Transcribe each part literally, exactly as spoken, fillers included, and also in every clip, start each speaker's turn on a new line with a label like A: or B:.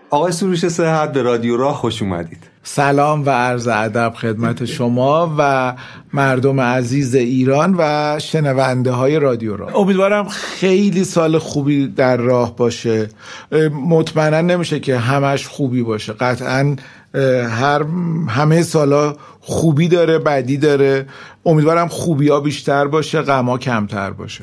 A: آقای سروش صحت به رادیو راه خوش اومدید.
B: سلام و عرض ادب خدمت شما و مردم عزیز ایران و شنونده های رادیو راه. امیدوارم خیلی سال خوبی در راه باشه. مطمئنا نمیشه که همش خوبی باشه، قطعا هر همه سالا خوبی داره، بدی داره. امیدوارم خوبی ها بیشتر باشه، غم ها کمتر باشه.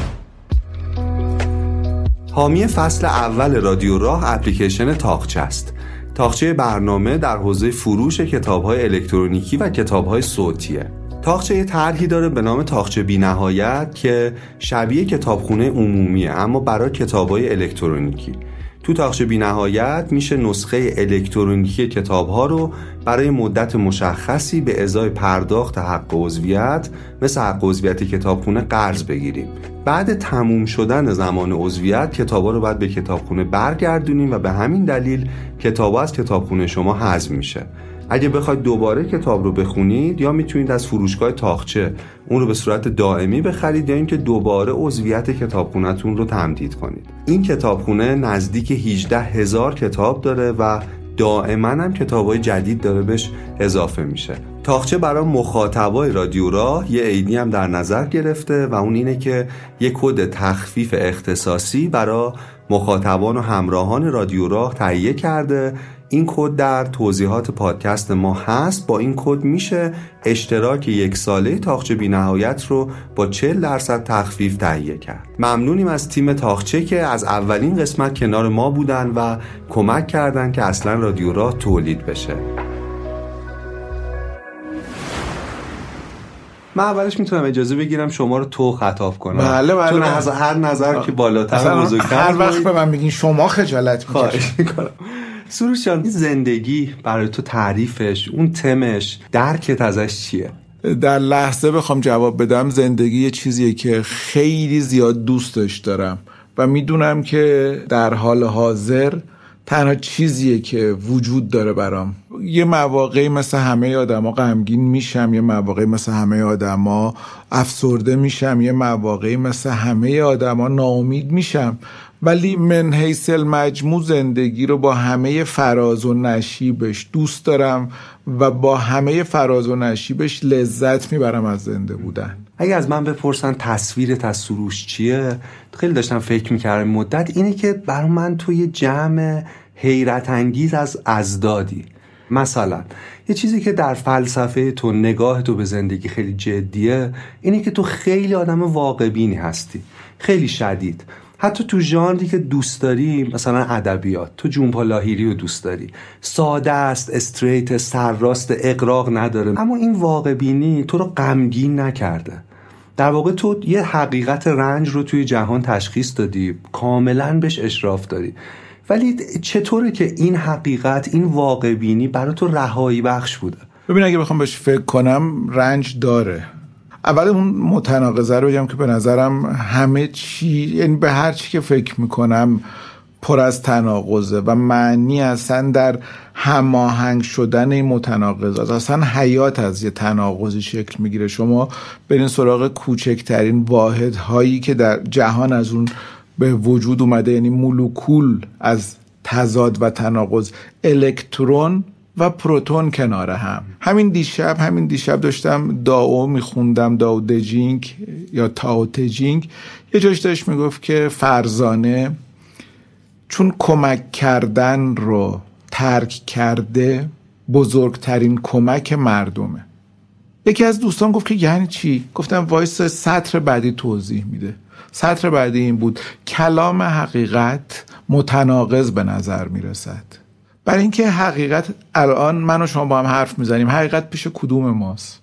A: حامی فصل اول رادیو راه اپلیکیشن تاقچه است. تاقچه برنامه در حوزه فروش کتاب‌های الکترونیکی و کتاب‌های صوتیه. تاقچه یه طرحی داره به نام تاقچه بی‌نهایت که شبیه کتابخونه عمومیه اما برای کتاب‌های الکترونیکی. تو تاقچه بی‌نهایت میشه نسخه الکترونیکی کتاب‌ها رو برای مدت مشخصی به ازای پرداخت حق عضویت مثل حق عضویت کتابخونه قرض بگیریم. بعد تموم شدن زمان عضویت کتاب‌ها رو باید به کتابخونه برگردونیم و به همین دلیل کتاب‌ها از کتابخونه شما حذف میشه. اگه بخواید دوباره کتاب رو بخونید یا میتونید از فروشگاه تاقچه اون رو به صورت دائمی بخرید یا اینکه دوباره عضویت کتابخونه‌تون رو تمدید کنید. این کتابخونه نزدیک هجده هزار کتاب داره و دائما هم کتاب‌های جدید داره بهش اضافه میشه. تاقچه برای مخاطبای رادیو راه یه ایدی هم در نظر گرفته و اون اینه که یه کد تخفیف اختصاصی برای مخاطبان و همراهان رادیو راه تهیه کرده. این کد در توضیحات پادکست ما هست. با این کد میشه اشتراک یک ساله تاقچه بی‌نهایت رو با چهل درصد تخفیف تهیه کرد. ممنونیم از تیم تاقچه که از اولین قسمت کنار ما بودن و کمک کردن که اصلا رادیو راه تولید بشه. من اولش میتونم اجازه بگیرم شما رو تو خطاب کنم.
B: بله بله.
A: چون از هر نظر که بالاتر و بزرگتر
B: هر وقت به من بگین شما خجالت میکشید.
A: سروش جان، زندگی برای تو تعریفش، اون تمش، درکت ازش چیه؟
B: در لحظه بخوام جواب بدم، زندگی یه چیزیه که خیلی زیاد دوستش دارم و میدونم که در حال حاضر تنها چیزیه که وجود داره برام. یه مواقعی مثل همه آدما غمگین میشم، یه مواقعی مثل همه آدما افسرده میشم، یه مواقعی مثل همه آدما ناامید میشم، ولی من حیث المجموع زندگی رو با همه فراز و نشیبش دوست دارم و با همه فراز و نشیبش لذت میبرم از زنده بودن.
A: اگه از من بپرسن تصویرت از سروش چیه، خیلی داشتم فکر میکردم مدت، اینه که برای من تو یه جمع حیرت انگیز از ازدادی. مثلا یه چیزی که در فلسفه تو، نگاه تو به زندگی خیلی جدیه، اینه که تو خیلی آدم واقع بینی هستی، خیلی شدید. حتی تو ژانری که دوست داری، مثلا ادبیات، تو جنبا لاهیری رو دوست داری، ساده است، استریت، سرراست، اغراق نداره، اما این واقع بینی تو رو غمگین نکرده. در واقع تو یه حقیقت رنج رو توی جهان تشخیص دادی، کاملا بهش اشراف داری، ولی چطوره که این حقیقت، این واقع بینی برای تو رهایی بخش بوده؟
B: ببین، اگه بخوام بهش فکر کنم، رنج داره. اول اون متناقضه رو بگم که به نظرم همه چی، یعنی به هر چی که فکر میکنم پر از تناقضه و معنی اصلا در هماهنگ شدن این متناقضات. اصلا حیات از یه تناقضی شکل میگیره. شما برین سراغ کوچکترین واحدهایی که در جهان از اون به وجود اومده، یعنی مولکول از تضاد و تناقض، الکترون و پروتون کنار هم. همین دیشب همین دیشب داشتم داو میخوندم، داو دجینگ یا تاو تجینگ، یه جاش داشت میگفت که فرزانه چون کمک کردن رو ترک کرده، بزرگترین کمک مردمه. یکی از دوستان گفت که یعنی چی؟ گفتم وایس، سطر بعدی توضیح میده. سطر بعدی این بود: کلام حقیقت متناقض به نظر میرسد. برای اینکه حقیقت، الان من و شما با هم حرف میزنیم، حقیقت پیش کدوم ماست؟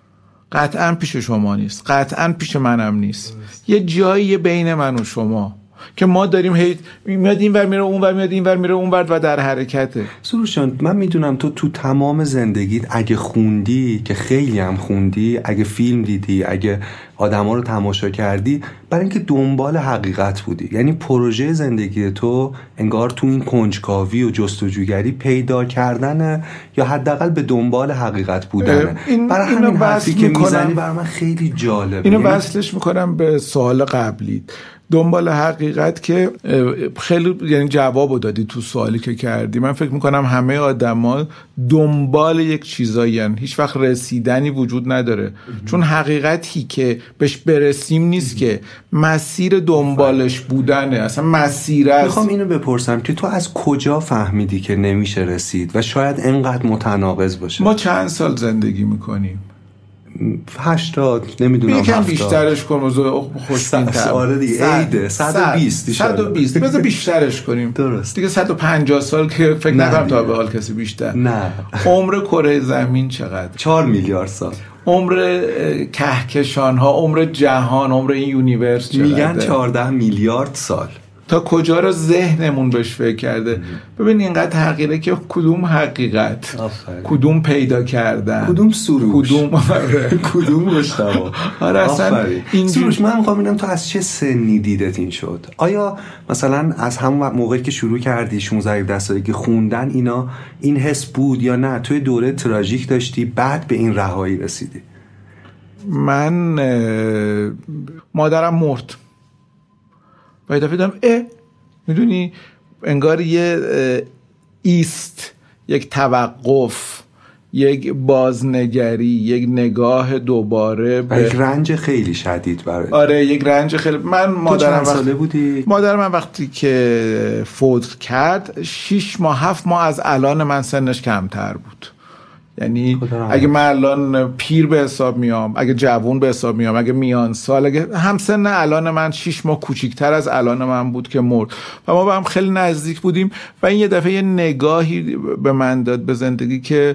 B: قطعا پیش شما نیست، قطعا پیش منم نیست. یه جایی بین من و شما که ما داریم هی میاد این ور میره اون ور، میاد این ور میره اون ور و در حرکته.
A: سروشان، من میدونم تو تو تمام زندگیت اگه خوندی، که خیلی هم خوندی، اگه فیلم دیدی، اگه آدما رو تماشا کردی برای اینکه دنبال حقیقت بودی. یعنی پروژه زندگی تو انگار تو این کنجکاوی و جستجوگری پیدا کردن یا حداقل به دنبال حقیقت بودنه.
B: این
A: برای همین حرفی که میزنی برای من خیلی جالبه.
B: اینو یعنی وصلش میکنم به سوال قبلی، دنبال حقیقت، که خیلی یعنی جوابو دادی تو سوالی که کردی. من فکر میکنم همه آدما دنبال یک چیزایی هن. هیچ وقت رسیدنی وجود نداره، چون حقیقتی که بهش برسیم نیست که مسیر دنبالش بودنه، اصلا مسیر است.
A: میخوام اینو بپرسم که تو از کجا فهمیدی که نمیشه رسید و شاید اینقدر متناقض باشه؟
B: ما چند سال زندگی میکنیم؟
A: هشتاد، نمیدونم،
B: یکم بیشترش کن، خوشبین‌تر.
A: آره دیگه، عیده صد و بیست
B: صد و بیست بذار بیشترش کنیم.
A: درست
B: دیگه صد و پنجاه سال که فکر نکنم تا به حال کسی بیشتر.
A: نه.
B: عمر کره زمین چقدر؟
A: چهار میلیارد سال.
B: عمر کهکشان ها، عمر جهان، عمر این یونیورس چقدر؟
A: میگن چهارده میلیارد سال.
B: تا کجا رو ذهنمون بهش فکر کرده؟ ببین اینقدر تغییره که کدوم حقیقت،
A: آفره.
B: کدوم پیدا کردن،
A: کدوم سروش،
B: کدوم
A: کدوم مشتبه.
B: آره اصلا
A: این سروش. من میخوام ببینم تو از چه سنی دیدت این شد؟ آیا مثلا از همون موقعی که شروع کردی شانزده هفده سالگی خوندن اینا این حس بود یا نه توی دوره تراژیک داشتی بعد به این رهایی رسیدی؟
B: من مادرم مرد و دفعه دیدم اه میدونی انگار یه ایست، یک توقف، یک بازنگری، یک نگاه دوباره
A: به یک رنج خیلی شدید برای.
B: آره یک رنج خیلی. من مادرم
A: چند ساله بودی؟
B: مادرم من وقتی که فوت کرد شش ماه هفت ماه از الان من سنش کمتر بود. یعنی اگه من الان پیر به حساب میام، اگه جوون به حساب میام، اگه میان سال، اگه همسن الان من شش ماه کوچیکتر از الان من بود که مرد و ما با هم خیلی نزدیک بودیم و این یه دفعه یه نگاهی به من داد به زندگی که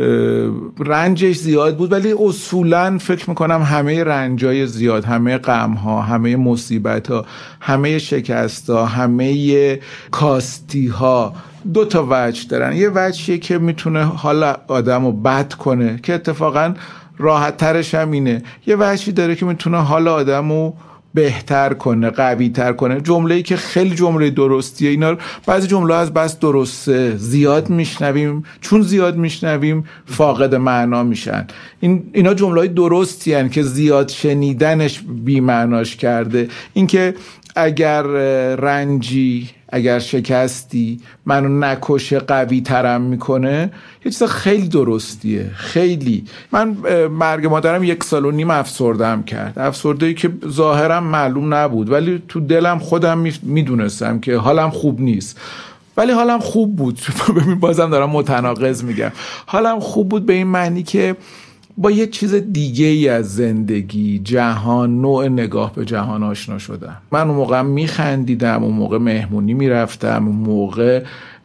B: رنجش زیاد بود، ولی اصولاً فکر میکنم همه رنجای زیاد، همه غم‌ها، همه مصیبت‌ها، همه شکست‌ها، همه کاستی‌ها دو تا وجه دارن. یه وجهیه که میتونه حال آدمو بد کنه که اتفاقاً راحت ترش هم اینه. یه وجهی داره که میتونه حال آدمو بهتر کنه، قوی تر کنه. جمله‌ای که خیلی جمله درستیه، اینا بعضی جمله از بس درسته زیاد میشنویم، چون زیاد میشنویم فاقد معنا میشن. این اینا جمله‌های درستی هستن که زیاد شنیدنش بی معناش کرده. اینکه اگر رنجی، اگر شکستی منو نکشه قوی ترم میکنه یه چیز خیلی درستیه. خیلی من مرگ مادرم یک سال و نیم افسردم کرد، افسرده‌ای که ظاهرا معلوم نبود ولی تو دلم خودم میدونستم که حالم خوب نیست، ولی حالم خوب بود. ببین بازم دارم متناقض میگم. حالم خوب بود به این معنی که با یه چیز دیگه ای از زندگی، جهان، نوع نگاه به جهان آشنا شدم. من اون موقع میخندیدم، اون موقع مهمونی میرفتم، اون موقع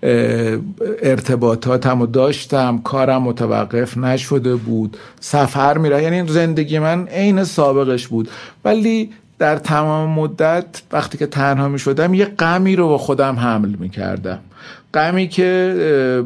B: ارتباطاتمو داشتم، کارم متوقف نشده بود، سفر میره، یعنی زندگی من عین سابقش بود. ولی در تمام مدت وقتی که تنها میشدم یه غمی رو با خودم حمل میکردم، غمی که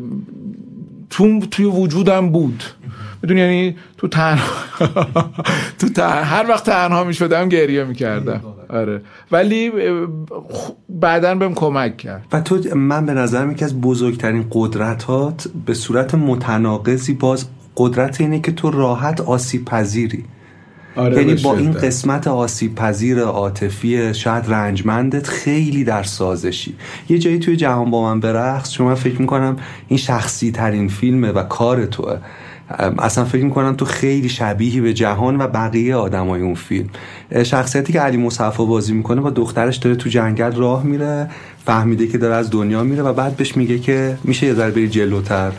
B: تو توی وجودم بود. میدونی یعنی تو تنها تو تنها هر وقت تنها میشدم گریه میکردم. آره ولی بعداً بهم کمک کرد.
A: و تو من به نظرم یکی از بزرگترین قدرتات به صورت متناقضی باز قدرت اینه که تو راحت آسیب پذیری.
B: آره
A: یعنی با این قسمت آسیب پذیر عاطفی شاید رنجمندت خیلی در سازشی. یه جایی توی جهان با من برقص، چون من فکر میکنم این شخصی ترین فیلمه و کار توه. اصلا فکر میکنم تو خیلی شبیهی به جهان و بقیه آدمای اون فیلم. شخصیتی که علی مصطفی بازی میکنه با دخترش داره تو جنگل راه میره، فهمیده که داره از دنیا میره و بعد بهش میگه که میشه یه ذره بری جلوتر.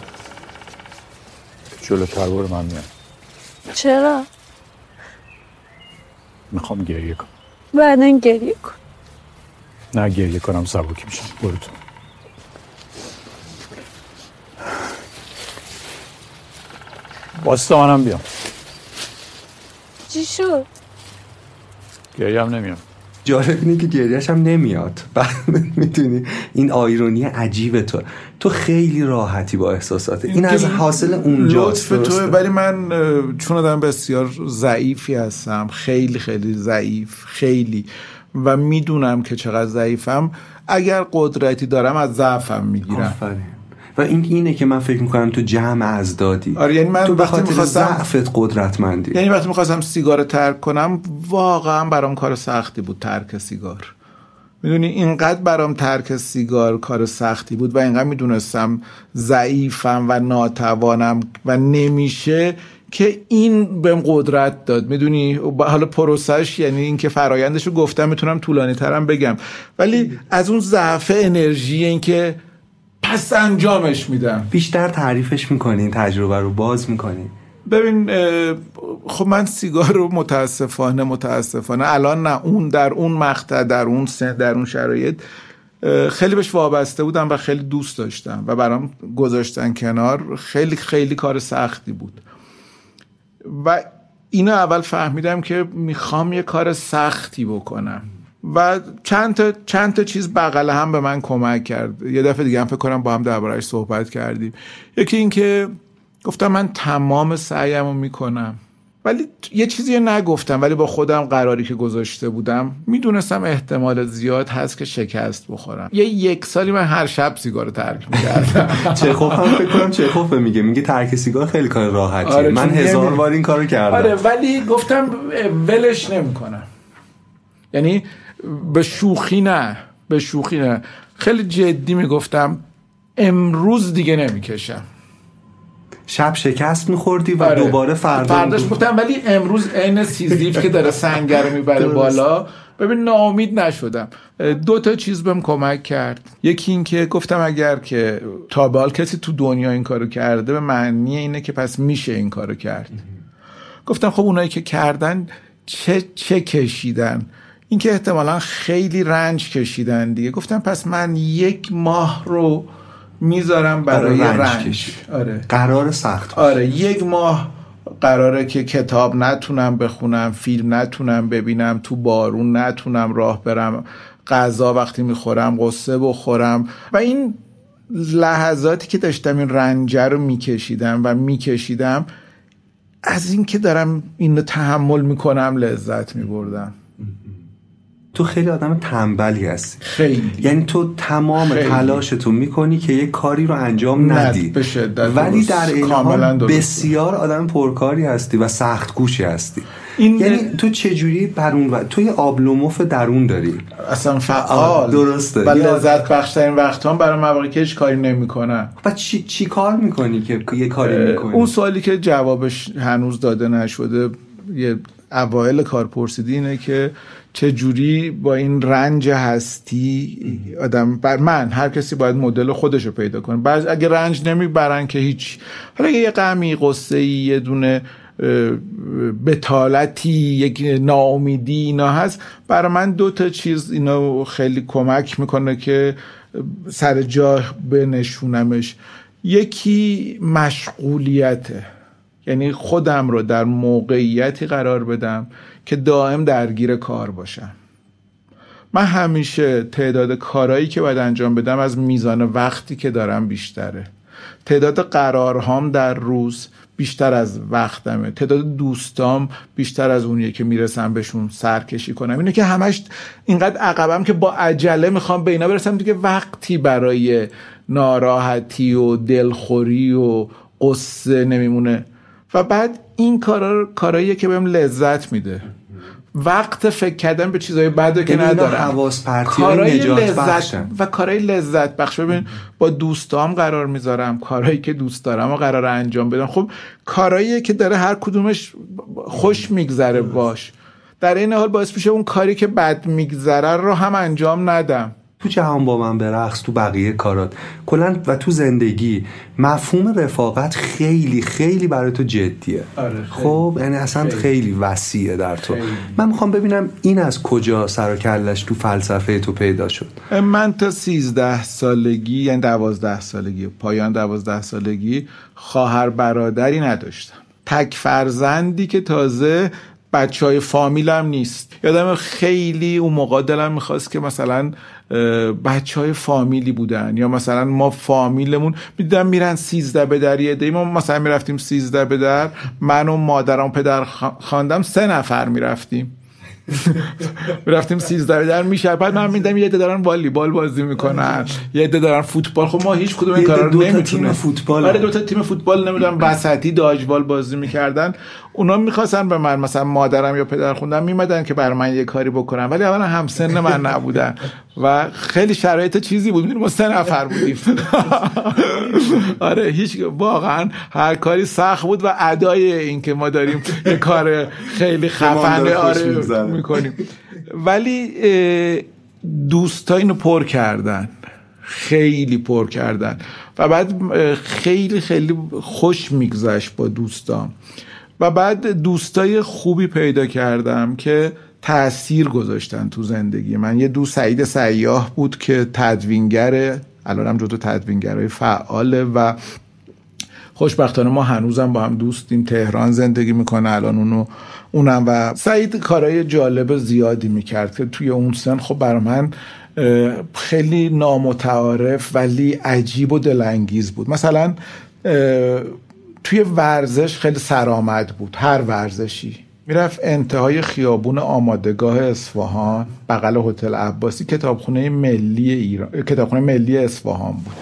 C: جلوتر برو، من میام.
D: چرا؟
C: میخوام گریه کنم.
D: بعدن گریه کن.
C: نه گریه کنم سبکی میشم. برو تو. واسه منم بیام.
D: چی شد؟
C: گریه هم نمیام.
A: جالب اینه که گریه‌ش هم نمیاد. میدونی این آیرونی عجیب تو تو خیلی راحتی با احساسات این از حاصل اونجاست.
B: لطف تو. ولی من چون آدم بسیار ضعیفی هستم، خیلی خیلی ضعیف، خیلی، و میدونم که چقدر ضعیفم. اگر قدرتی دارم از ضعفم میگیرم.
A: آفرین. و این اینه که من فکر میکنم تو جمع ازدادی.
B: آره یعنی من
A: تو
B: وقتی میخواستم
A: ضعفت قدرتمندی.
B: یعنی وقتی میخواستم سیگار ترک کنم واقعا برام کار سختی بود ترک سیگار. میدونی اینقدر برام ترک سیگار کار سختی بود و اینقدر میدونستم ضعیفم و ناتوانم و نمیشه که این بهم قدرت داد. میدونی حالا پروسش یعنی این که فرایندشو گفتم، میتونم طولانی ترم بگم، ولی از اون ضعف انرژی این که پس انجامش میدم.
A: بیشتر تعریفش میکنی، این تجربه رو باز میکنی.
B: ببین خب من سیگار رو متاسفانه متاسفانه الان نه، اون در اون مقطع در اون سن در اون شرایط خیلی بهش وابسته بودم و خیلی دوست داشتم و برام گذاشتن کنار خیلی خیلی کار سختی بود و اینو اول فهمیدم که میخوام یه کار سختی بکنم و چند تا چند تا چیز بغل هم به من کمک کرد. یه دفعه دیگه هم فکر کنم با هم درباره‌اش صحبت کردیم. یکی این که گفتم من تمام سعیمو میکنم، ولی یه چیزی نگفتم، ولی با خودم قراری که گذاشته بودم میدونستم احتمال زیاد هست که شکست بخورم. یه یک سالی من هر شب سیگار ترک میکردم.
A: چخوف هم فکر کنم چخوف میگه میگه ترک سیگار خیلی کار راحتیه.
B: آره
A: من هزار بار این کارو کردم.
B: آره ولی گفتم ولش نمیکنم. یعنی به شوخی نه، به شوخی نه، خیلی جدی میگفتم امروز دیگه نمیکشم.
A: شب شکست میخوردی و آره. دوباره فردا
B: فرداش گفتم ولی امروز عین سیزیف که داره سنگر رو میبره بالا. ببین ناامید نشدم. دو تا چیز بهم کمک کرد. یکی این که گفتم اگر که تا به حال کسی تو دنیا این کارو کرده به معنی اینه که پس میشه این کارو کرد. گفتم خب اونایی که کردن چه چه کشیدن، این که احتمالاً خیلی رنج کشیدن دیگه. گفتم پس من یک ماه رو میذارم برای رنج, رنج. آره.
A: قرار سخت.
B: آره یک ماه قراره که کتاب نتونم بخونم، فیلم نتونم ببینم، تو بارون نتونم راه برم، غذا وقتی میخورم قصه بخورم. و این لحظاتی که داشتم این رنج رو میکشیدم و میکشیدم از این که دارم اینو تحمل میکنم لذت میبردم.
A: تو خیلی آدم تنبلی هستی.
B: خیلی.
A: یعنی تو تمام تلاشتو میکنی که یک کاری رو انجام ندی، ولی در این حال بسیار آدم پرکاری هستی و سخت کوشی هستی. این یعنی تو چجوری برون و... تو یه آبلوموف درون داری
B: اصلا فعال.
A: درسته.
B: و لذت بخشترین وقتا برای مواقعی که هیچ کاری نمیکنم.
A: و چی چی کار میکنی که یه کاری میکنی؟
B: اون سوالی که جوابش هنوز داده نشده، یه اوایل کار پرسیدی، اینه که چه جوری با این رنج هستی آدم بر من هر کسی باید مدل خودش رو پیدا کنه. بعض اگه رنج نمیبرن که هیچ، حالا یه غمی، قصه‌ای، یه دونه بتالتی، یک ناامیدی اینا هست، برای من دو تا چیز اینا خیلی کمک میکنه که سر جا بنشونمش. یکی مشغولیته، یعنی خودم رو در موقعیتی قرار بدم که دائم درگیر کار باشم. من همیشه تعداد کارهایی که باید انجام بدم از میزان وقتی که دارم بیشتره. تعداد قرارهام در روز بیشتر از وقتمه. تعداد دوستام بیشتر از اونیه که میرسم بهشون سرکشی کنم. اینه که همش اینقدر عقبم که با عجله میخوام به اینا برسم دیگه وقتی برای ناراحتی و دلخوری و قصه نمیمونه. و بعد این کارا کاراییه که بهم لذت میده. وقت فکر کردن به چیزای بده که ندارم.
A: حواس پرتی نجات بخشن
B: و کارهای لذت بخش. ببین با دوستام قرار میذارم، کارهایی که دوست دارم و قرار انجام بدم. خب کارهایی که داره هر کدومش خوش میگذره باش، در این حال باعث میشه اون کاری که بد میگذره رو هم انجام ندم.
A: تو جهان با من برقص، تو بقیه کارات کلا و تو زندگی مفهوم رفاقت خیلی خیلی برای تو جدیه.
B: آره
A: خب یعنی اصلا خیلی, خیلی وسیعه در تو. خیلی. من میخوام ببینم این از کجا سر و کلش تو فلسفه تو پیدا شد.
B: من تا سیزده سالگی، یعنی دوازده سالگی، پایان دوازده سالگی خواهر برادری نداشتم. تک فرزندی که تازه بچهای فامیلم نیست. یادم خیلی اون موقع دلم میخواست که مثلا بچهای فامیلی بودن، یا مثلا ما فامیلمون میدیدم میرن سیزده به در، یه عده‌ای ما مثلا میرفتیم سیزده به در، من و مادرم پدر خواندم سه نفر میرفتیم میرفتیم سیزده به در میشه. بعد من میدیدم یه عده دارن والیبال بازی میکنن، یه عده دارن فوتبال. خب ما هیچ کدوم این کارا رو نمیتونیم. تیم
A: فوتبال
B: برای دو تا تیم فوتبال نمیدونم وسطی داجبال بازی میکردن. اونا میخواستن به من، مثلا مادرم یا پدر خوندم میمدن که برای من یه کاری بکنن، ولی اولا همسن من نبودن و خیلی شرایط چیزی بود. ما سه نفر بودیم آره هیچ، واقعا هر کاری سخت بود و ادای این که ما داریم یه کار خیلی خفنه آره میکنیم. ولی دوستا اینو پر کردن، خیلی پر کردن و بعد خیلی خیلی خوش میگذشت با دوستام. و بعد دوستای خوبی پیدا کردم که تأثیر گذاشتن تو زندگی من. یه دوست سعید سیاح بود که تدوینگره، الانم جزو تدوینگرای فعاله و خوشبختانه ما هنوزم با هم دوستیم. تهران زندگی میکنه الان اونو اونم و سعید کارهای جالب زیادی میکرد که توی اون سن خب برای من خیلی نامتعارف ولی عجیب و دلانگیز بود. مثلا توی ورزش خیلی سرآمد بود، هر ورزشی میرفت انتهای خیابون آمادگاه اصفهان بغل هتل عباسی، کتابخونه ملی ایران، کتابخونه ملی اصفهان بود،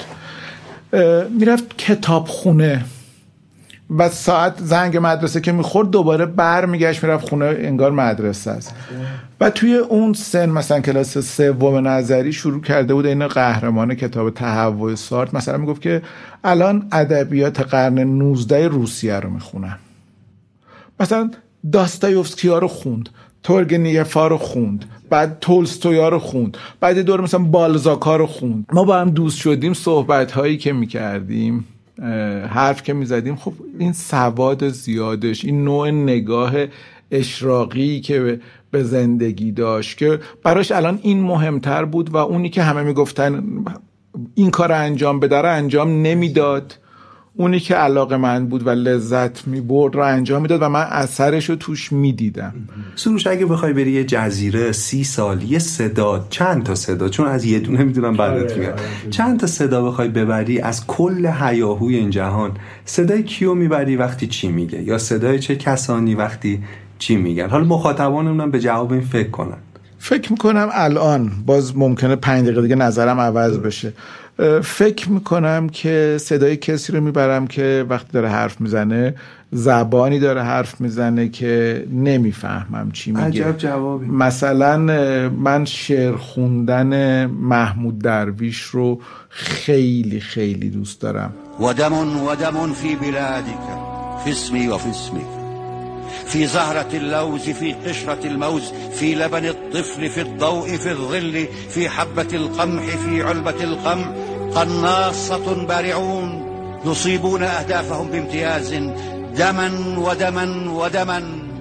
B: میرفت کتابخونه و ساعت زنگ مدرسه که میخورد دوباره بر میگشت میرفت خونه، انگار مدرسه است. و توی اون سن مثلا کلاس سوم نظری شروع کرده بود این قهرمان کتاب تهوع سارت مثلا میگفت که الان ادبیات قرن نوزده روسیه رو میخونم. مثلا داستایوفسکی رو خوند، تورگنیفا رو خوند، بعد تولستویا رو خوند، بعد دور مثلا بالزاکا رو خوند. ما با هم دوست شدیم، صحبت هایی که میکردیم، حرف که میزدیم، خب این سواد زیادش، این نوع نگاه اشراقی که به زندگی داشت که براش الان این مهمتر بود و اونی که همه میگفتن این کار انجام بده رو انجام نمیداد، اونی که علاقه من بود و لذت میبرد رو انجام میداد و من اثرش رو توش میدیدم.
A: سروش اگه بخوای بری یه جزیره سی سال یه صدا، چند تا صدا، چون از یه دونه میدونم بعدت میاد، چند تا صدا بخوای ببری از کل هیاهوی این جهان، صدای کیو میبری وقتی چی میگه، یا صدای چه کسانی وقتی چی میگن؟ حالا مخاطبانمون به جواب این فکر کنن.
B: فکر میکنم الان باز ممکنه پنج دقیقه دیگه نظرم عوض بشه. فکر میکنم که صدای کسی رو میبرم که وقتی داره حرف میزنه زبانی داره حرف میزنه که نمیفهمم چی میگه.
A: عجب جوابی.
B: مثلا من شعر خوندن محمود درویش رو خیلی خیلی دوست دارم.
E: ودم ودم فی بلادک فی اسمی و فی اسمک في زهرة اللوز في قشرة الموز في لبن الطفل في الضوء في الظل في حبة القمح في علبة القمح قناصة بارعون يصيبون أهدافهم بامتياز دما ودما ودما.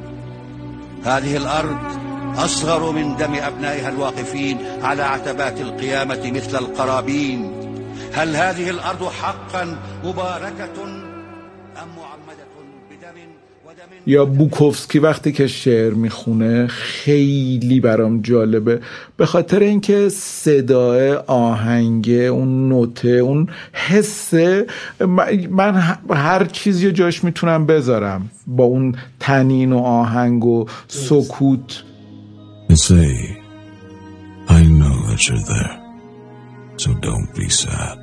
E: هذه الأرض أصغر من دم أبنائها الواقفين على عتبات القيامة مثل القرابين. هل هذه الأرض حقا مباركة أم معمدة بدم؟
B: یا بوکوفسکی وقتی که شعر میخونه خیلی برام جالبه، به خاطر اینکه صدای، آهنگ، اون نوته، اون حسه، من هر چیزی جاش میتونم بذارم با اون تنین و آهنگ و سکوت.
F: You say, I know that you're there, so don't be sad.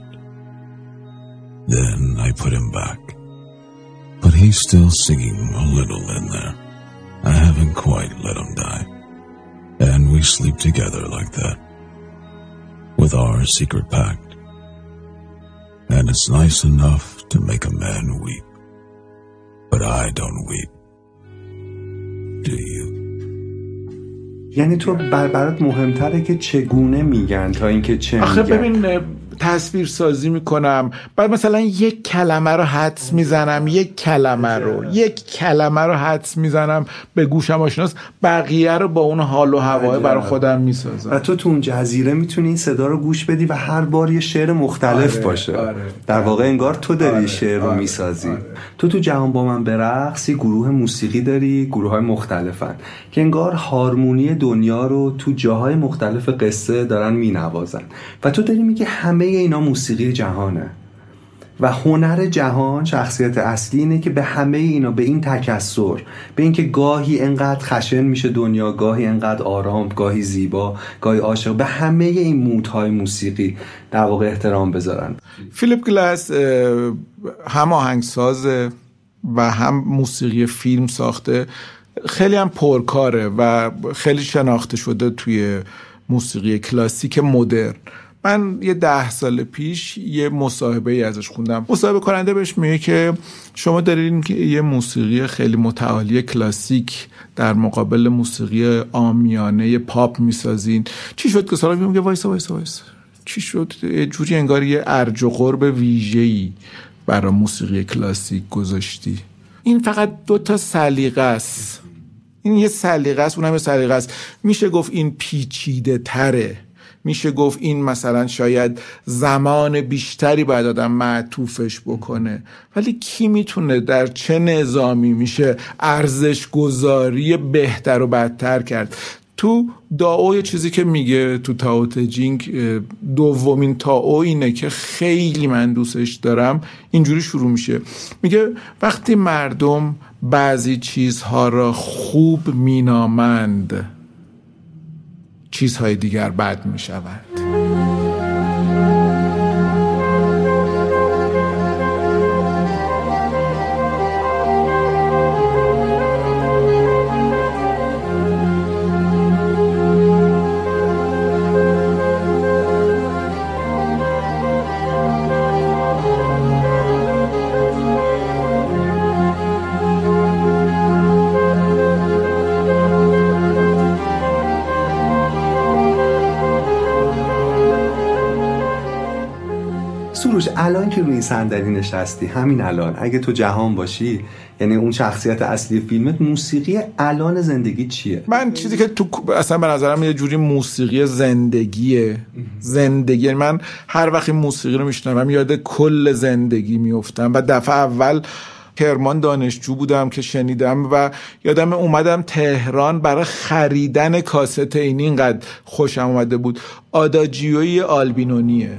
F: Then I put him back. But he's still singing a little in there. I haven't quite let him die. And we sleep together like that, with our secret pact. And it's nice enough to make a man weep. But I don't weep. Do you?
A: یعنی تو بر برات مهمتره که چگونه میگن تا اینکه چه میگن.
B: آخه ببین تصویر سازی میکنم، بعد مثلا یک کلمه رو حدس میزنم، یک کلمه رو یک کلمه رو حدس میزنم به گوشم آشناست، بقیه رو با اون حال و هوای برای خودم میسازم.
A: و تو تو اون جزیره میتونی این صدا رو گوش بدی و هر بار یه شعر مختلف
B: آره،
A: باشه.
B: آره.
A: در واقع انگار تو داری
B: آره،
A: شعر رو
B: آره،
A: میسازی.
B: آره.
A: تو تو جهان با من برقص گروه موسیقی داری، گروه های مختلفن که انگار هارمونی دنیا رو تو جاهای مختلف قصه دارن مینوازن و تو داری میگه همه اینا موسیقی جهانه و هنر جهان، شخصیت اصلی اینه که به همه اینا، به این تکثر، به این که گاهی انقدر خشن میشه دنیا، گاهی انقدر آرام، گاهی زیبا، گاهی عاشق، به همه این مودهای موسیقی در واقع احترام بذارن.
B: فیلیپ گلاس هم آهنگسازه و هم موسیقی فیلم ساخته، خیلی هم پرکاره و خیلی شناخته شده توی موسیقی کلاسیک مدرن. من یه ده سال پیش یه مصاحبه ای ازش خوندم. مصاحبه کننده بهش میگه که شما دارین که یه موسیقی خیلی متعالی کلاسیک در مقابل موسیقی عامیانه پاپ میسازین، چی شد که سالا میگه وایسا وایسا وایسا چی شد؟ یه جوری انگار یه ارج و قرب ویژه‌ای برای موسیقی کلاسیک گذاشتی. این فقط دو تا سلیقه است. این یه سلیقه است، اونم یه سلیقه است. میشه گفت این پیچیده تره، میشه گفت این مثلا شاید زمان بیشتری باید آدم معطوفش بکنه، ولی کی میتونه در چه نظامی میشه ارزش گذاری بهتر و بدتر کرد؟ تو داو یه چیزی که میگه تو تائو ته چینگ، دومین تائو اینه که خیلی من دوستش دارم، اینجوری شروع میشه، میگه وقتی مردم بعضی چیزها را خوب مینامند، چیزهای دیگر بد میشوند.
A: سروش، الان که روی صندلی نشستی، همین الان اگه تو جهان باشی، یعنی اون شخصیت اصلی فیلمت، موسیقی الان زندگی چیه؟
B: من چیزی که تو اصلا به نظرم یه جوری موسیقی زندگیه. زندگی، من هر وقت موسیقی رو میشنوم یاد کل زندگی میافتم و دفعه اول کرمان دانشجو بودم که شنیدم و یادم اومدم تهران برای خریدن کاست این اینقدر خوشم اومده بود. آداجیوی آلبینونیه.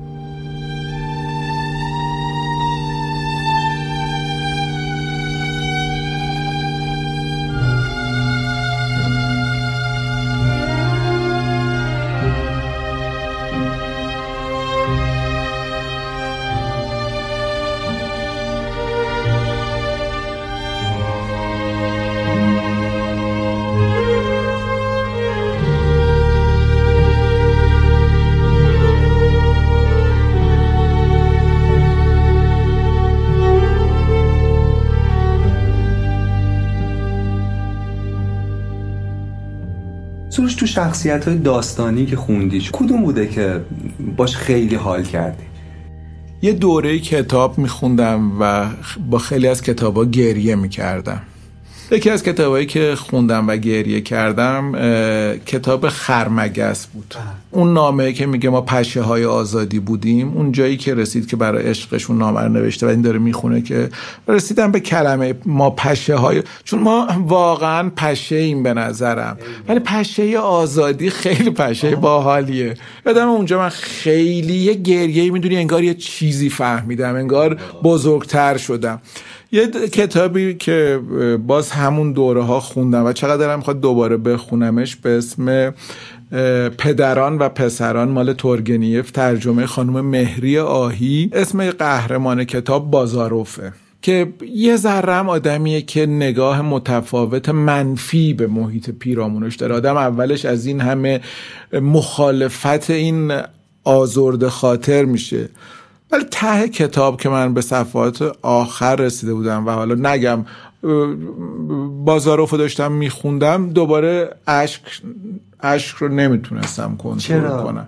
A: سروش، تو شخصیت‌های داستانی که خوندی کدوم بوده که باش خیلی حال کردی؟
B: یه دوره کتاب میخوندم و با خیلی از کتابا گریه میکردم. یکی از کتابایی که خوندم و گریه کردم کتاب خرمگس بود. اون نامه‌ای که میگه ما پشه های آزادی بودیم، اون جایی که رسید که برای عشقشون نامه رو نوشته و این داره میخونه که رسیدم به کلمه ما پشه های، چون ما واقعا پشه ایم به نظرم، ولی پشه آزادی خیلی پشه باحالیه. یادم اونجا من خیلی یه گریه، میدونی انگار یه چیزی فهمیدم، انگار بزرگتر شدم. یه کتابی که باز همون دوره ها خوندم و چقدر میخواد دوباره بخونمش، به اسم پدران و پسران مال تورگنیف، ترجمه خانم مهری آهی. اسم قهرمان کتاب بازاروفه که یه ذرم آدمیه که نگاه متفاوت منفی به محیط پیرامونش داره. آدم اولش از این همه مخالفت این آزرده خاطر میشه، ولی ته کتاب که من به صفحات آخر رسیده بودم و حالا نگم بازاروفو داشتم میخوندم، دوباره اشک اشک رو نمیتونستم کنترل کنم.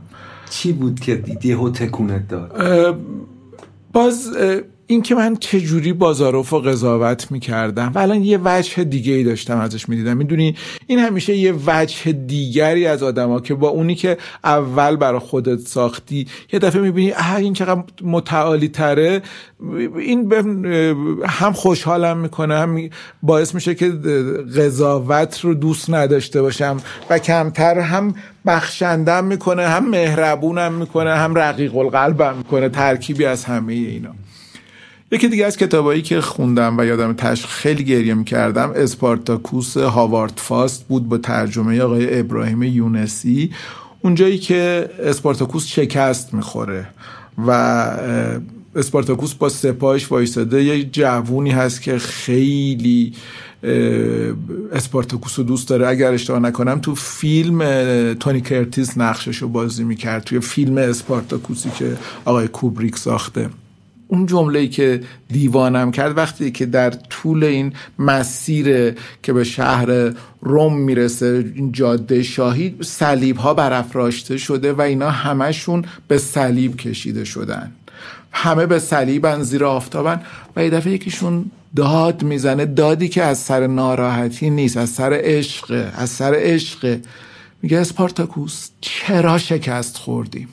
A: چی بود که یهو تکونت داد؟
B: باز این که من چجوری بازاروف و قضاوت میکردم و الان یه وجه دیگه ای داشتم ازش میدیدم. میدونی این همیشه یه وجه دیگری از آدم ها که با اونی که اول برای خودت ساختی یه دفعه میبینی اه این چقدر متعالی تره، این هم خوشحالم میکنه هم باعث میشه که قضاوت رو دوست نداشته باشم و کمتر، هم بخشندم میکنه هم مهربونم میکنه هم رقیق القلبم میکنه، ترکیبی از همه اینا. یکی دیگه از کتابایی که خوندم و یادم تش خیلی گریه میکردم اسپارتاکوس هاوارد فاست بود با ترجمه آقای ابراهیم یونسی. اونجایی که اسپارتاکوس شکست میخوره و اسپارتاکوس با سپاهش وایساده، یه جوونی هست که خیلی اسپارتاکوس رو دوست داره. اگر اشتباه نکنم تو فیلم تونی کرتیس نقششو بازی میکرد، توی فیلم اسپارتاکوسی که آقای کوبریک ساخته. اون جمله‌ای که دیوانم کرد وقتی که در طول این مسیر که به شهر روم میرسه، این جاده شاهی، صلیب‌ها برافراشته شده و اینا همشون به صلیب کشیده شدن، همه به صلیبن، زیر آفتابن و یه دفعه یکیشون داد میزنه، دادی که از سر ناراحتی نیست، از سر عشق، از سر عشق. میگه اسپارتاکوس چرا شکست خوردیم؟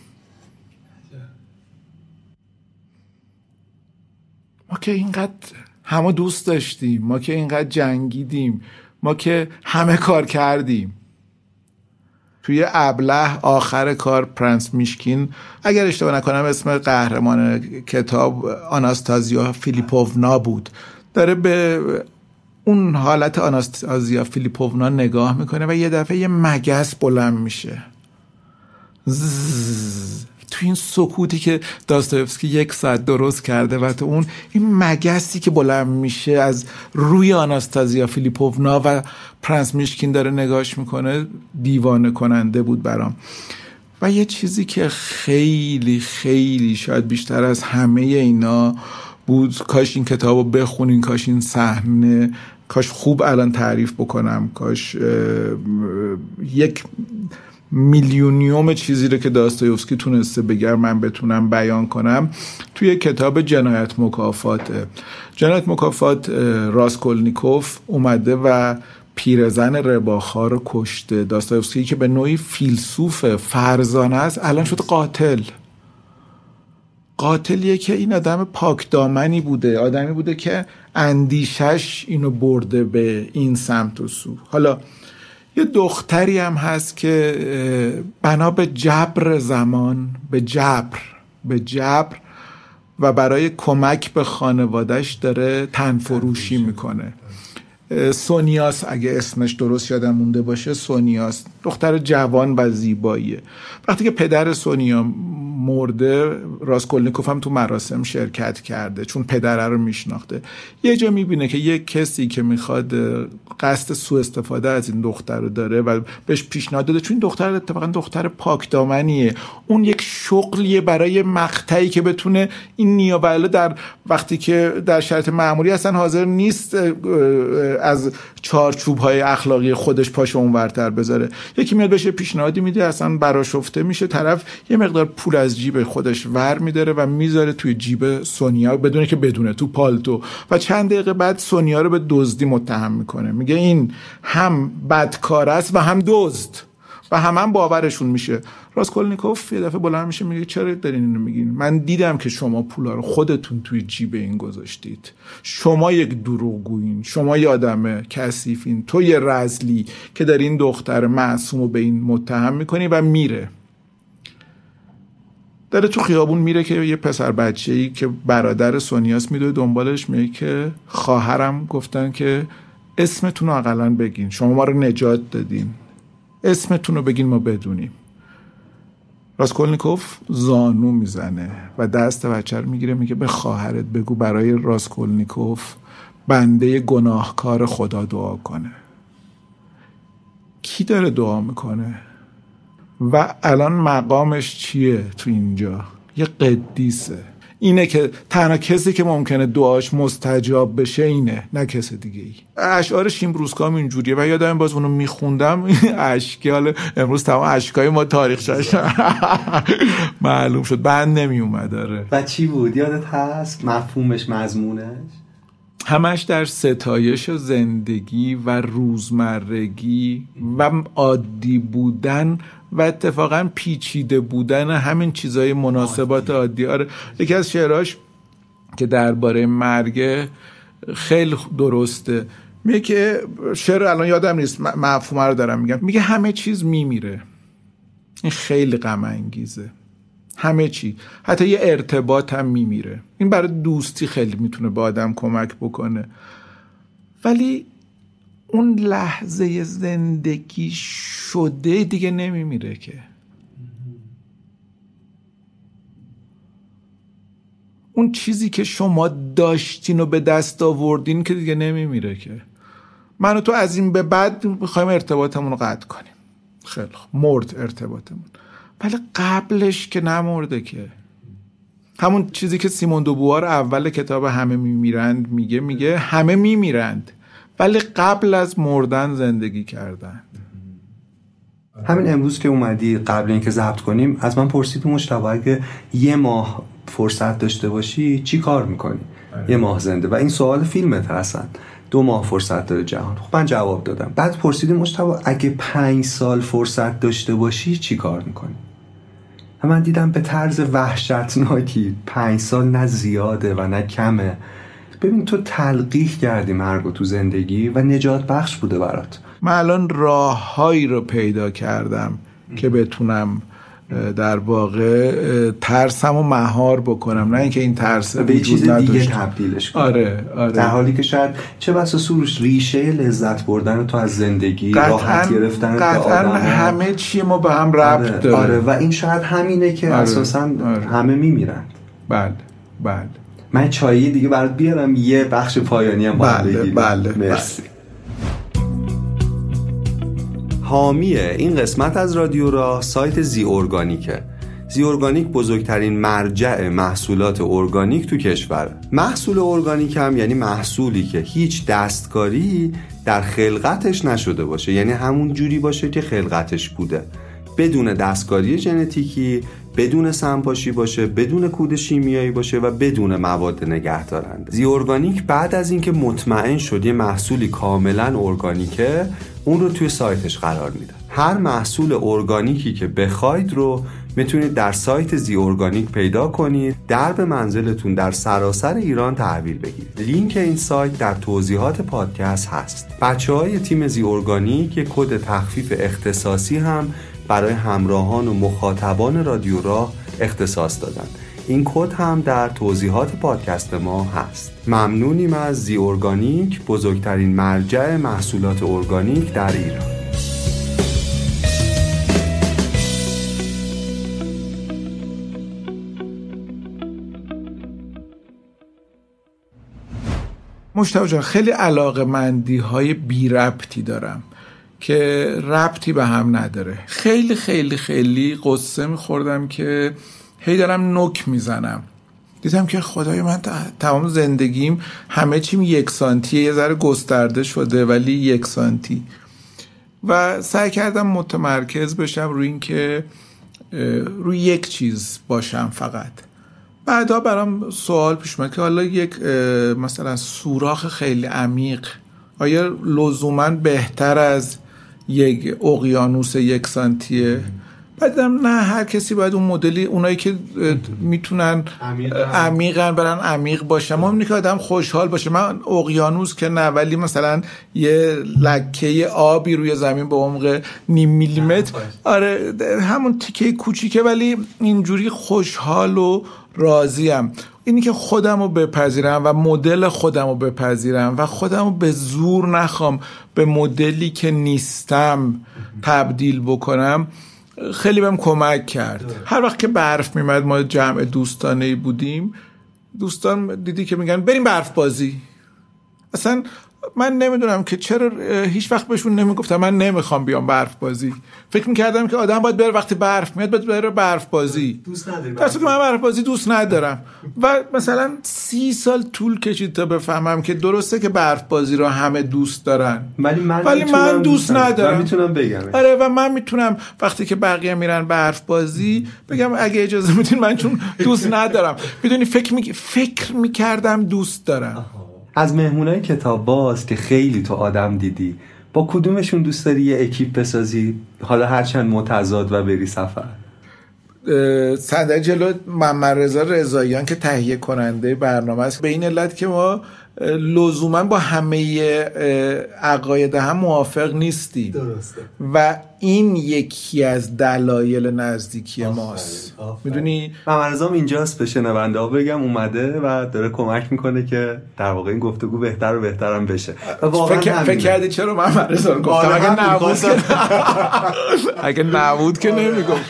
B: ما که اینقدر همه دوست داشتیم، ما که اینقدر جنگیدیم، ما که همه کار کردیم. توی ابله آخر کار پرنس میشکین، اگر اشتباه نکنم اسم قهرمان کتاب آناستازیا فیلیپوونا بود، داره به اون حالت آناستازیا فیلیپوونا نگاه میکنه و یه دفعه یه مگس بلند میشه. زز. تو این سکوتی که داستایوفسکی یک ساعت درست کرده و تو اون این مگسی که بلند میشه از روی آناستازیا فیلیپوونا و پرنس میشکین داره نگاش میکنه، دیوانه کننده بود برام. و یه چیزی که خیلی خیلی شاید بیشتر از همه اینا بود، کاش این کتابو بخونین، کاش این صحنه، کاش خوب الان تعریف بکنم، کاش یک میلیونیوم چیزی رو که داستایوفسکی تونسته بگه من بتونم بیان کنم. توی کتاب جنایت مکافات جنایت مکافات راسکولنیکوف اومده و پیرزن رباخا رو کشته. داستایوفسکی که به نوعی فیلسوف فرزانه است الان شد قاتل. قاتلیه که این آدم پاک دامنی بوده، آدمی بوده که اندیشش اینو برده به این سمت و سو. حالا یه دختری هم هست که بنا به جبر زمان، به جبر به جبر و برای کمک به خانوادهش داره تنفروشی میکنه. سونیاس اگه اسمش درست یادم مونده باشه، سونیاس دختر جوان و زیباییه. وقتی که پدر سونیا مرده، راسکولنیکوف هم تو مراسم شرکت کرده چون پدره رو میشناخته. یه جا میبینه که یه کسی که میخواد قصد سوء استفاده از این دختر رو داره و بهش پیشنهاد داده، چون این دختر اتفاقا دختر پاک دامنیه، اون یک شغلیه برای مقطعی که بتونه این نیابله در وقتی که در شرایط معمولی اصلا حاضر نیست از چارچوب‌های اخلاقی خودش پاشو اونورتر بذاره. یکی میاد بهش پیشنهادی میده، اصلا براشفته میشه، طرف یه مقدار پول از جیب خودش ور میداره و میذاره توی جیب سونیا بدونه که بدونه تو پالتو، و چند دقیقه بعد سونیا رو به دزدی متهم میکنه. میگه این هم بدکار است و هم دزد و هم هم باورشون میشه. راسکولنیکوف یه دفعه بلند میشه میگه چرا دارین اینو میگین؟ من دیدم که شما پولا رو خودتون توی جیب این گذاشتید. شما یک دروغگویین، شما یه آدم کثیفین، تو یه رذلی که داری این دختر معصوم رو به این متهم میکنی. و میره داره تو خیابون میره که یه پسر بچه‌ای که برادر سونیاس میدوه دنبالش، میگه که خواهرم گفتن که اسمتون رو اقلن بگین، شما ما رو نجات دادین، اسمتون رو بگین ما بدونیم. راسکولنیکوف زانو میزنه و دست بچه رو میگیره، میگه به خواهرت بگو برای راسکولنیکوف بنده گناهکار خدا دعا کنه. کی داره دعا میکنه؟ و الان مقامش چیه تو اینجا؟ یه قدیسه. اینه که تنها کسی که ممکنه دعاش مستجاب بشه اینه، نه کسی دیگه ای. اشعار شیمروزکام اینجوریه و یادم باز اونو میخوندم اشکی، حالا امروز تمام اشکای ما تاریخچه‌اش معلوم شد، بند نمی اومد. داره.
A: و چی بود یادت هست مفهومش، مضمونش؟
B: همش در ستایش زندگی و روزمرگی و عادی بودن و اتفاقا پیچیده بودن همین چیزای مناسبات عادی. آره یکی از شعراش که درباره مرگ خیلی درسته، میگه که شعر الان یادم نیست مفهوم رو دارم میگم، میگه همه چیز میمیره. این خیلی غم انگیزه، همه چی، حتی یه ارتباط هم میمیره. این برای دوستی خیلی میتونه به آدم کمک بکنه، ولی اون لحظه زندگی شده دیگه نمیمیره که. اون چیزی که شما داشتین و به دست آوردین که دیگه نمیمیره که. من و تو از این به بعد میخوایم ارتباطمون رو قطع کنیم، خیلی خوب، مرد ارتباطمون، ولی قبلش که نمرده که. همون چیزی که سیمون دوبوار اول کتاب همه میمیرند میگه، میگه همه میمیرند ولی قبل از مردن زندگی کردند.
A: همین امروز که اومدی قبل اینکه ضبط کنیم از من پرسید مجتبی اگه یه ماه فرصت داشته باشی چی کار میکنی؟ آره. یه ماه زنده، و این سوال فیلمت هستن، دو ماه فرصت داره جهان. خب من جواب دادم. بعد پرسیدیم مجتبی اگه پنج سال فرصت داشته باشی چی کار میکنی؟ و من دیدم به طرز وحشتناکی پنج سال نه زیاده و نه کمه. ببین تو تلقیح کردی مرگو تو زندگی و نجات بخش بوده برات.
B: من الان راههایی رو پیدا کردم که بتونم در واقع ترسمو مهار بکنم، نه اینکه این ترس
A: به چیز دیگه تبدیلش کنم.
B: آره آره.
A: در حالی که شاید چه بسا سروش ریشه لذت بردن تو از زندگی، راحت گرفتن به آدم،
B: همه چی ما به هم ربط
A: آره،
B: داره.
A: آره و این شاید همینه که آره، اساساً آره. همه میمیرن.
B: بله بله.
A: من چایی دیگه برات بیارم یه بخش پایانی هم باید
B: بله
A: بگیریم.
B: بله
A: مرسی. بله. حامی این قسمت از رادیو راه سایت زی ارگانیکه. زی ارگانیک بزرگترین مرجع محصولات ارگانیک تو کشور. محصول ارگانیک هم یعنی محصولی که هیچ دستکاری در خلقتش نشده باشه، یعنی همون جوری باشه که خلقتش بوده، بدون دستکاری ژنتیکی، بدون سمپاشی باشه، بدون کود شیمیایی باشه و بدون مواد نگهدارنده. زی ارگانیک بعد از اینکه مطمئن شد یه محصولی کاملا ارگانیکه اون رو توی سایتش قرار میده. هر محصول ارگانیکی که بخواید رو میتونید در سایت زی ارگانیک پیدا کنید، درب منزلتون در سراسر ایران تحویل بگیرید. لینک این سایت در توضیحات پادکست هست. بچه‌های تیم زی ارگانیک یک کد تخفیف اختصاصی هم برای همراهان و مخاطبان رادیو راه اختصاص دادن. این کد هم در توضیحات پادکست ما هست. ممنونیم از زی ارگانیک، بزرگترین مرجع محصولات ارگانیک در ایران.
B: مجتبی جان خیلی علاقه‌مندی های بی ربطی دارم که ربطی به هم نداره. خیلی خیلی خیلی قصه میخوردم که هی دارم نوک میزنم، دیدم که خدای من تمام زندگیم همه چیم یک سانتیه، یه ذره گسترده شده ولی یک سانتی، و سعی کردم متمرکز بشم روی این که روی یک چیز باشم فقط. بعدا برام سوال پیش اومد که حالا یک مثلا سوراخ خیلی عمیق آیا لزوماً بهتر از یک اقیانوس یک سانتیه؟ بعدم نه، هر کسی باید اون مدلی، اونایی که میتونن عمیقن برن عمیق باشن. ما اینه که آدم خوشحال باشه. من اقیانوس که نه، ولی مثلا یه لکه آبی روی زمین به عمق نیم میلیمتر، آره همون تیکه کوچیکه، ولی اینجوری خوشحال و راضیم. اینی که خودم رو بپذیرم و مدل خودم رو بپذیرم و خودم رو به زور نخوام به مدلی که نیستم تبدیل بکنم، خیلی بهم کمک کرد. هر وقت که برف میمد، ما جمع دوستانه‌ای بودیم، دوستان دیدی که میگن بریم برف بازی، اصلا من نمیدونم که چرا هیچ وقت بهشون نمیگفتم من نمیخوام بیام برف بازی. فکر میکردم که آدم باید بره وقتی برف میاد باید بره برف بازی.
A: دوست نداری؟
B: درسته که من برف بازی دوست ندارم و مثلا سی سال طول کشید تا بفهمم که درسته که برف بازی رو همه دوست دارن
A: ولی من,
B: ولی من دوست ندارم.
A: من میتونم بگم
B: آره و من میتونم وقتی که بقیه میرن برف بازی بگم اگه اجازه میدین من چون دوست ندارم. میدونی فکر می... فکر میکردم دوست دارم.
A: از مهمونای کتاب باز که خیلی تو آدم دیدی، با کدومشون دوست داری یه اکیپ بسازی، حالا هرچند متضاد و بری سفر؟
B: صندلی جلو محمد رضا رضاییان که تهیه کننده برنامه است، به این علت که ما لزوما با همه عقاید هم موافق نیستیم.
A: درسته.
B: و این یکی از دلایل نزدیکی ماست. میدونی
A: محمد رضا اینجاست به شنونده ها بگم اومده و داره کمک میکنه که در واقع این گفتگو بهتر و بهترم بشه.
B: فکر فکر کردی چرا محمد رضا رو گفتم؟ اگه نبود که اگه نبود که نمیگفت.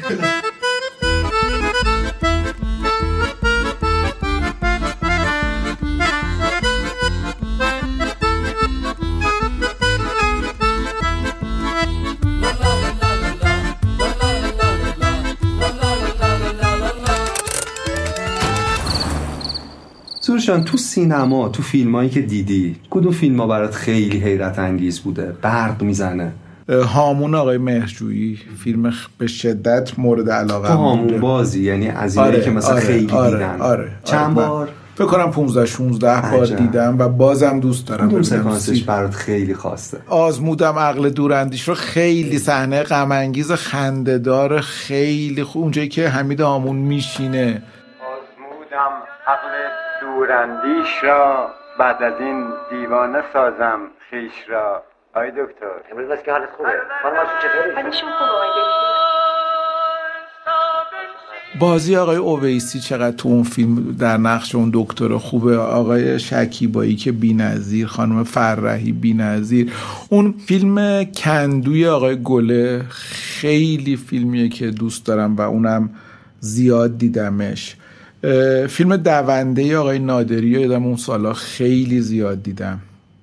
A: سروشان، تو سینما، تو فیلمایی که دیدی، کدوم فیلم‌ها برات خیلی حیرت انگیز بوده؟ برق میزنه.
B: هامون آقای مهرجویی فیلم به شدت مورد علاقه
A: تو هامون بازی یعنی از اینایی
B: آره،
A: که مثلا
B: آره،
A: خیلی
B: آره،
A: دیدن.
B: آره،
A: چند
B: آره،
A: بار؟
B: فکر کنم پانزده شانزده بار دیدم و بازم دوست دارم.
A: کدوم سکانسش برات خیلی خاصه؟
B: آزمودم عقل دوراندیش رو، خیلی صحنه غم انگیز خنده‌دار، خیلی خوب. اونجایی که حمید هامون میشینه
G: آزمودم عقل دوراندیش را، بعد از این دیوانه سازم خیش را. آی دکتر
H: امروز بس که حالت خوبه؟ خانم آشون چطوری؟
I: حالشون خوبه آی دکتر.
B: بازی آقای اویسی چقدر تو اون فیلم در نقش اون دکتر خوبه. آقای شکیبایی که بی‌نظیر، خانم فرحی بی‌نظیر. اون فیلم کندوی آقای گله خیلی فیلمیه که دوست دارم و اونم زیاد دیدمش. فیلم دونده آقای نادری یادم اون سالا خیلی زیاد دیدم.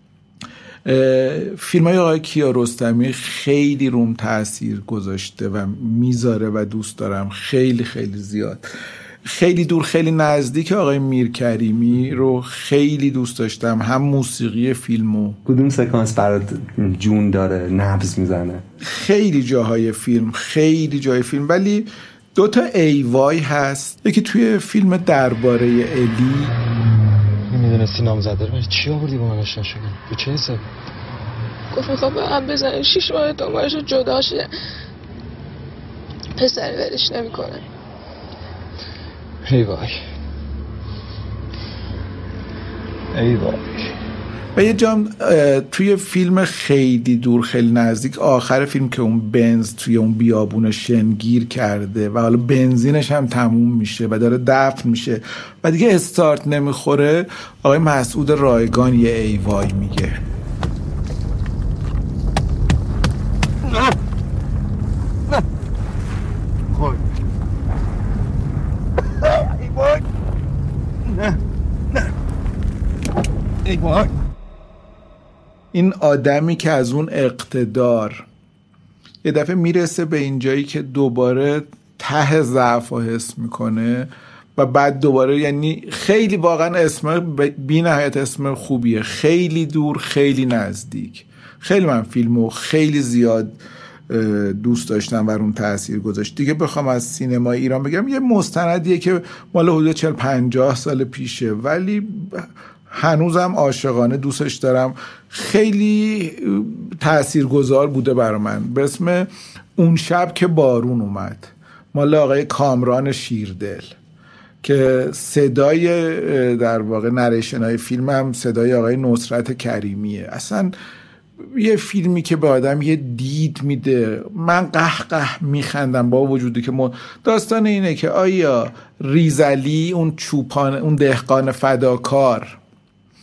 B: فیلم های آقای کیارستمی خیلی روم تأثیر گذاشته و میذاره و دوست دارم خیلی خیلی زیاد. خیلی دور خیلی نزدیک آقای میرکریمی رو خیلی دوست داشتم، هم موسیقی فیلمو.
A: کدوم سکانس برات جون داره، نبض میزنه؟
B: خیلی جاهای فیلم، خیلی جای فیلم، ولی دو تا ای وای هست. یکی توی فیلم درباره الی.
J: نمیدونستی نامزده رو چی آوردی با من آشنا شدی؟ به چه حسابی؟
K: گفت میخواد به هم بزنه، شیش ماه دنبالش رو جدا شه، پسری ولش نمیکنه.
J: ای وای ای وای.
B: و یه جام توی فیلم خیلی دور خیلی نزدیک، آخر فیلم که اون بنز توی اون بیابون شنگیر کرده و حالا بنزینش هم تموم میشه و داره دفن میشه و دیگه استارت نمیخوره، آقای مسعود رایگان یه ای وای میگه.
G: خب ای وای نه نه ای وای.
B: این آدمی که از اون اقتدار یه دفعه میرسه به این جایی که دوباره ته ضعف رو حس میکنه و بعد دوباره، یعنی خیلی واقعا اسم بی نهایت اسم خوبیه، خیلی دور خیلی نزدیک. خیلی من فیلمو خیلی زیاد دوست داشتم و اون تأثیر گذاشت. دیگه بخوام از سینما ایران بگم، یه مستندیه که مال حدود چهل پنجاه سال پیشه ولی هنوزم عاشقانه دوستش دارم. خیلی تاثیرگذار بوده برای من، به اسم اون شب که بارون اومد، مال آقای کامران شیردل، که صدای در واقع نریشنای فیلم هم صدای آقای نصرت کریمیه. اصلا یه فیلمی که به آدم یه دید میده. من قه قه میخندم با وجودی که ما داستان اینه که آیا ریزلی اون چوپان، اون دهقان فداکار،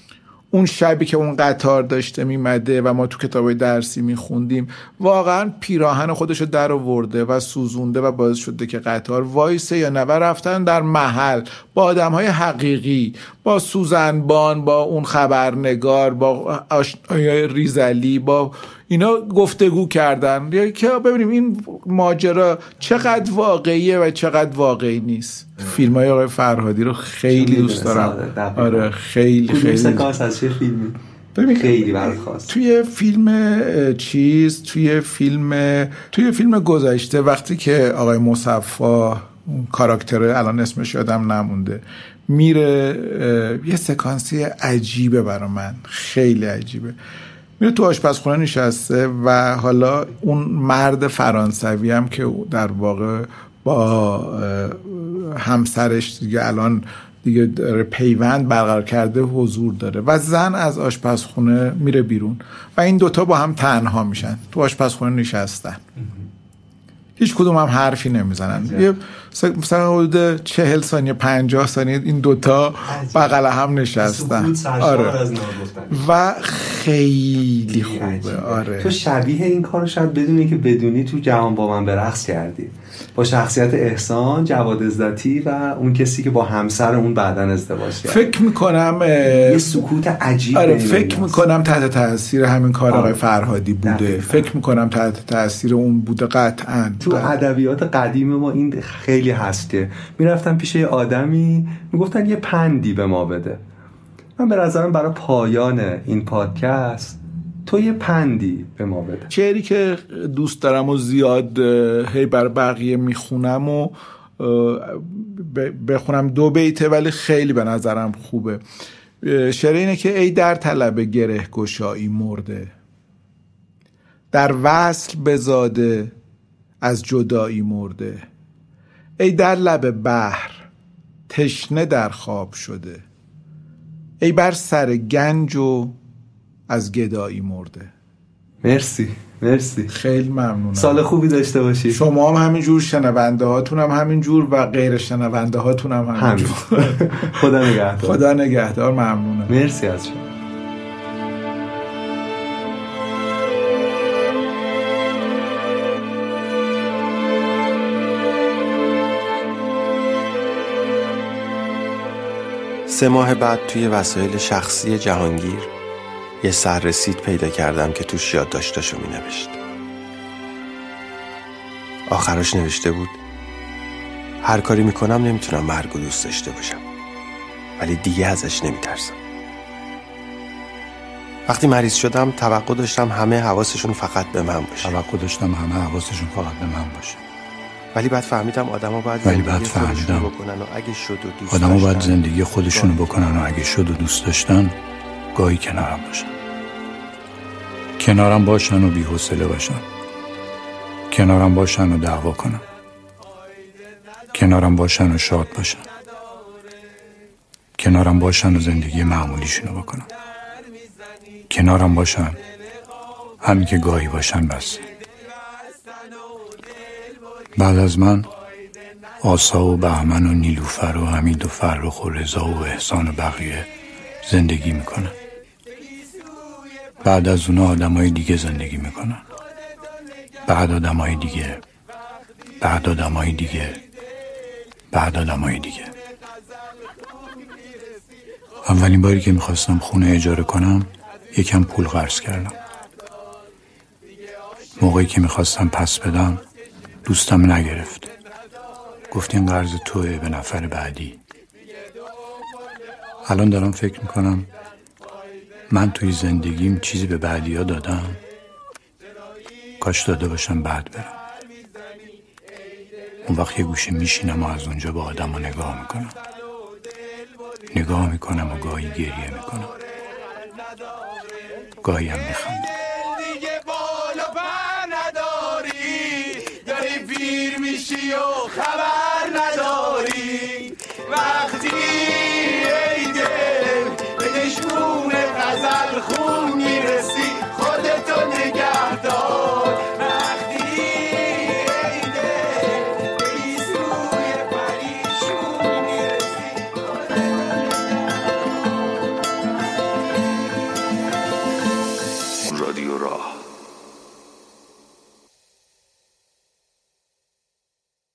B: اون شبی که اون قطار داشته میمده و ما تو کتابای درسی میخوندیم، واقعا پیراهن خودشو در آورده و سوزونده و باعث شده که قطار وایسه یا نه. و رفتن در محل با آدمهای حقیقی، با سوزنبان، با اون خبرنگار، با آشنای ریزلی، با اینا گفتگو کردن یا که ببینیم این ماجرا چقدر واقعیه و چقدر واقعی نیست. فیلم های آقای فرهادی رو خیلی دوست دارم. آره خیلی خیلی
A: سکانس از چه فیلمی؟ خیلی برات خاص.
B: توی فیلم چیز توی فیلم توی فیلم گذشته وقتی که آقای مصفا کاراکتر الان اسمش یادم نمونده میره، یه سکانسی عجیبه برای من، خیلی عجیبه. میره تو آشپزخونه نشسته و حالا اون مرد فرانسوی هم که در واقع با همسرش دیگه الان دیگه پیوند برقرار کرده حضور داره و زن از آشپزخونه میره بیرون و این دوتا با هم تنها میشن، تو آشپزخونه نشستن، هیچ کدوم هم حرفی نمیزنن. یه مثلا حدود چهل ثانیه پنجاه ثانیه این دوتا بغل هم نشستن. آره و خیلی خوبه. آره
A: تو شبیه این کارو شاید بدونی که بدونی تو جهان با من به رقص کردی، با شخصیت احسان، جواد عزتی و اون کسی که با همسر اون بعدن ازدواج کرد.
B: فکر میکنم
A: یه سکوت عجیب.
B: آره فکر میکنم تحت تاثیر همین کار آقای فرهادی بوده. دقیقا. فکر میکنم تحت تاثیر اون بوده قطعاً.
A: تو ادبیات قدیم ما این خیلی هست که میرفتن پیش یه آدمی میگفتن یه پندی به ما بده. من به نظرم برای پایان این پادکست تو یه پندی به ما بده.
B: شعری که دوست دارم و زیاد هی بر بقیه میخونم و بخونم دو بیته ولی خیلی به نظرم خوبه. شعر اینه که ای در طلب گره گشایی مرده، در وصل بزاده از جدایی مرده، ای در لب بحر تشنه در خواب شده، ای بر سر گنج و از گدایی مرده.
A: مرسی مرسی،
B: خیلی ممنونم.
A: سال خوبی داشته باشید.
B: شما هم همینجور، شنونده هاتون هم همینجور و غیر شنونده هاتون هم همینجور.
A: خدا نگهدار.
B: خدا نگهدار. ممنونم.
A: مرسی از شما.
I: سه ماه بعد توی وسایل شخصی جهانگیر یه سررسید پیدا کردم که توش یادداشتاشو می نوشت. آخرش نوشته بود هر کاری میکنم نمیتونم مرگو دوست داشته باشم ولی دیگه ازش نمیترسم. وقتی مریض شدم توقع داشتم همه حواسشون فقط به من باشه.
C: توقع داشتم همه حواسشون فقط به من باشه.
I: ولی بعد فهمیدم آدما باید
C: ولی بعد فهمیدم
I: بکنن و اگه شد و دوست
C: آدما باید زندگی خودشونو بکنن و اگه شد و دوست داشتن گاهی کنارم باشن. کنارم باشن و بی‌حوصله باشن. کنارم باشن و دعوا کنن. کنارم باشن و شاد باشن. کنارم باشن و زندگی معمولیشونو بکنن. کنارم باشن همین که گاهی باشن بس. بعد از من آسا و بهمن و نیلوفر و حمید و فرخ و رضا و احسان و بقیه زندگی میکنن. بعد از اونا آدمای دیگه زندگی میکنن. بعد آدمای دیگه. بعد آدمای دیگه. بعد آدمای دیگه. اولین باری که میخواستم خونه اجاره کنم یکم پول قرض کردم. موقعی که میخواستم پس بدم دوستم نگرفت. گفت این قرض توه به نفر بعدی. الان دارم فکر میکنم من توی زندگیم چیزی به بعدی ها دادم. کاش داده باشم بعد برم. اون وقت یه گوشه میشینم و از اونجا به آدم رو نگاه میکنم. نگاه میکنم و گاهی گریه میکنم. گاهی هم میخندم.
L: دیگه بالا پر نداری، داری پیر میشی و خبر